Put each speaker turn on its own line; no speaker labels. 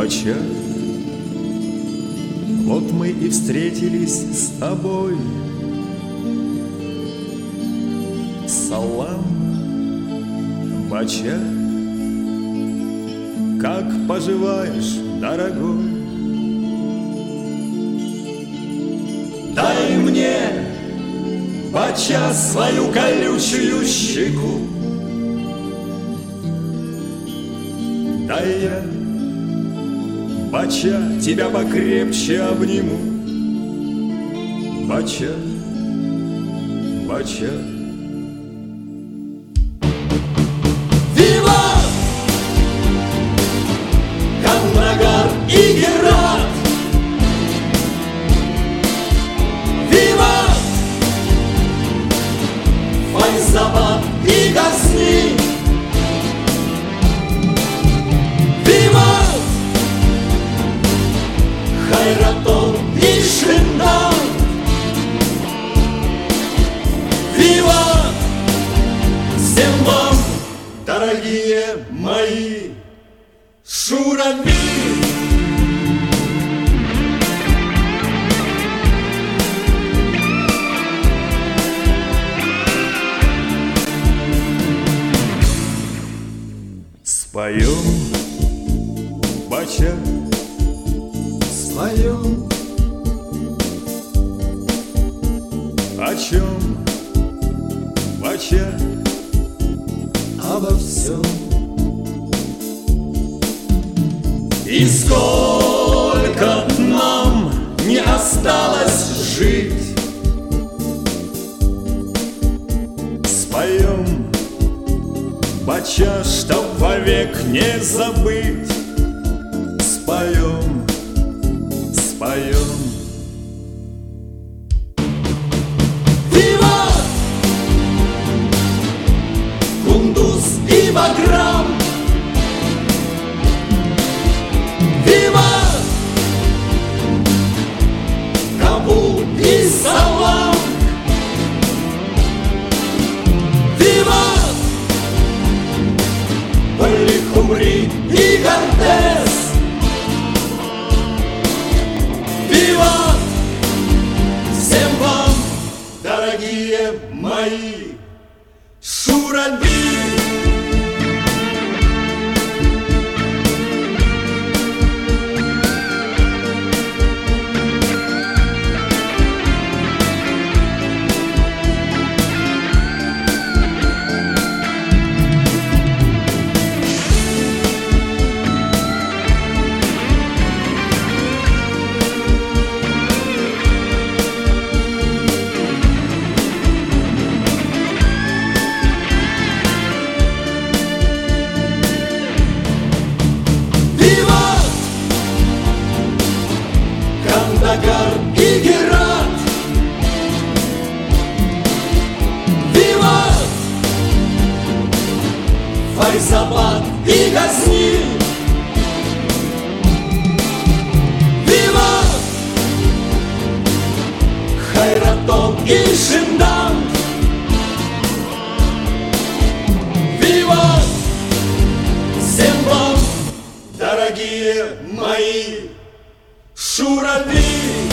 Бача, вот мы и встретились с тобой. Салам, Бача, как поживаешь, дорогой? Дай мне, Бача, свою колючую щеку. Дай я, Бача, тебя покрепче обниму. Бача, Бача. Виват! Каннагар и Герат! Виват! Файзабад и Газни! Виват! Хайратон и Шиндан! Виват! Всем вам, дорогие мои, шурави! Споем, Бача, споем. О чем, Бача? Обо всем. И сколько нам не осталось жить, споем, Бача, чтоб вовек не забыть. Споем, споем. Виват! Кундуз и Баграм! Виват! Кабул и Салам! Виват! Аль-Хумри и Гортес! Виват! Всем вам, дорогие мои, шураби! Каннагар и Герат! Виват! Файзабад и Газни! Виват! Хайратон и Шиндан! Виват! Всем вам, дорогие мои, шурави!